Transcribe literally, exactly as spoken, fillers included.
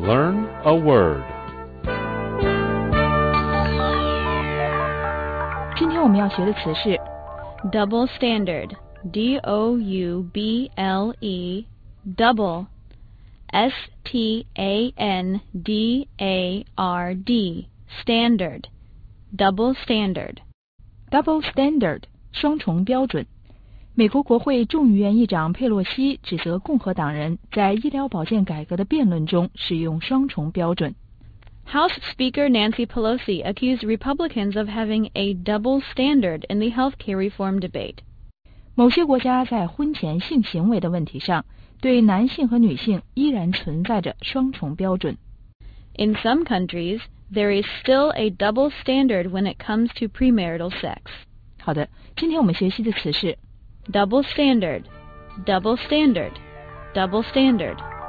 Learn a word. 今天我们要学的词是 double standard, D O U B L E, double, S T A N D A R D, standard, double standard. double standard 双重标准。美国国会众议院议长佩洛西指责共和党人在医疗保健改革的辩论中使用双重标准。 House Speaker Nancy Pelosi accused Republicans of having a double standard in the healthcare reform debate. 某些国家在婚前性行为的问题上，对男性和女性依然存在着双重标准。 In some countries, there is still a double standard when it comes to premarital sex. 好的，今天我们学习的词是 double standard, double standard, double standard.